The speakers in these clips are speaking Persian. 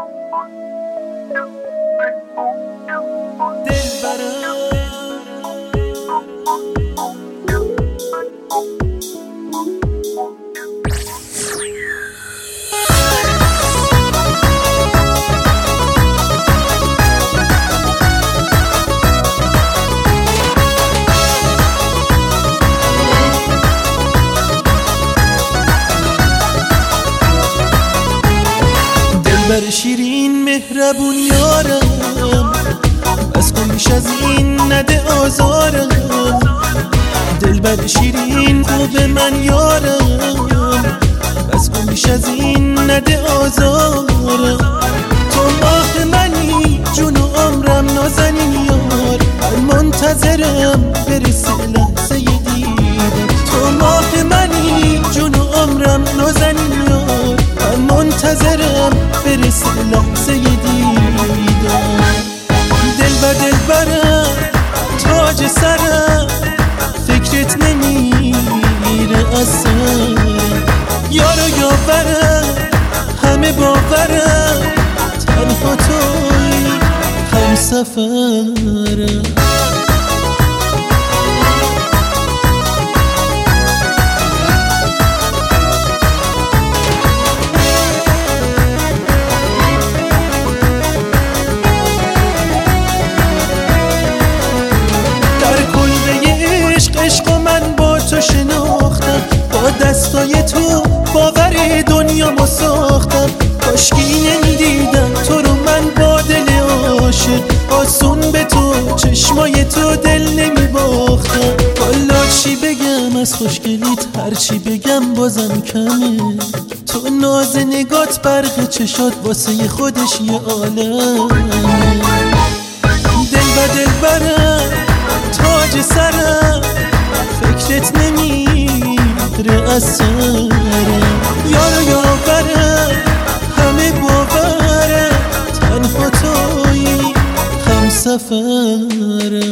بر شیرین مهربون یارم، از کن بیش از این نده آزارم. دل بر شیرین خوب من یارم، از کن بیش از این نده آزارم. تو ماه منی جون و عمرم نازنین یار، من منتظرم برسه لحظه دیدم. تو ماه منی جون و عمرم نازنین یار، من منتظرم برسه لحظه دیدم. دل بر دل برم تاج سرم، فکرت نمیره از سرم. یارو یاورم همه باورم، تنها توی هم سفرم. عشق من با تو شناختم، با دستای تو باور دنیا ساختم. کاشکی نمیدیدم تو رو من با دل عاشق، آسون به تو چشمای تو دل نمیباختم. والا چی بگم از خوشگلیت، هر چی بگم بازم کمه. تو ناز نگات برق چشات واسه خودش یه عالمه. دل بر دل برم تاج سرم، فکرت نمیره از سرم. یارو یاورم همه باورم، تنها توی هم سفرم.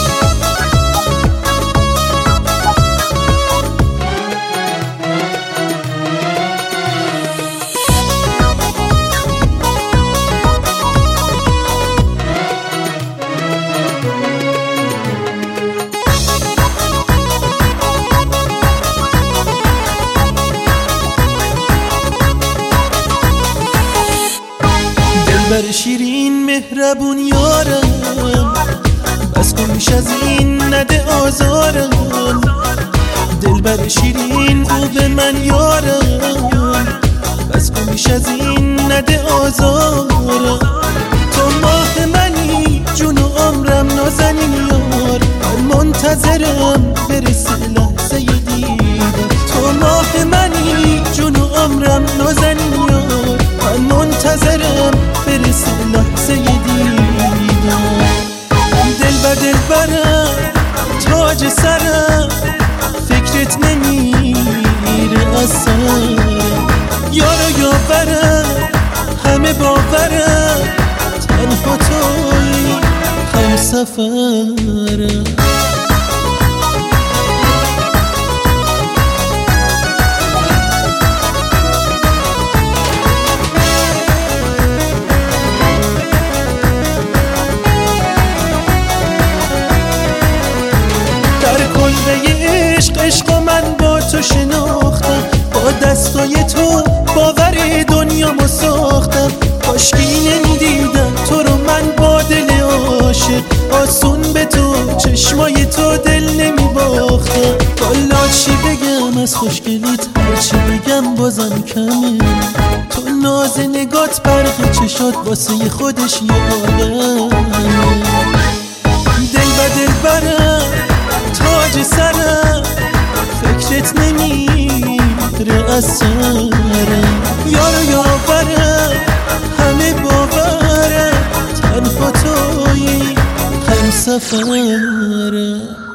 بر شیرین مهربون یارم، بس کن بیش از این نده آزارم. دل بر شیرین خوب من یارم، بس کن بیش از این نده آزارم. تو ماه منی جون و عمرم نازنین یار، من منتظرم برسه لحظه دیدم. تو ماه منی جون و عمرم نازنین یار، من منتظرم برسه لحظه دیدم. دل بر دل برم تاج سرم، فکرت نمیره از سرم. یارو یاورم همه باورم، تنها توی هم سفرم. عشق من با تو شناختم، با دستای تو باور دنیا ساختم. کاشکی نمیدیدم تو رو من با دل عاشق، آسون به تو چشمای تو دل نمیباختم. والا چی بگم از خوشگلیت، هر چی بگم بازم کمه. تو ناز نگات برق چشات واسه خودش یه عالمه. دل بر دل برم تاج سرم، فکرت نمیره از سرم. یارو یاورم همه باورم، تنها توی هم سفرم.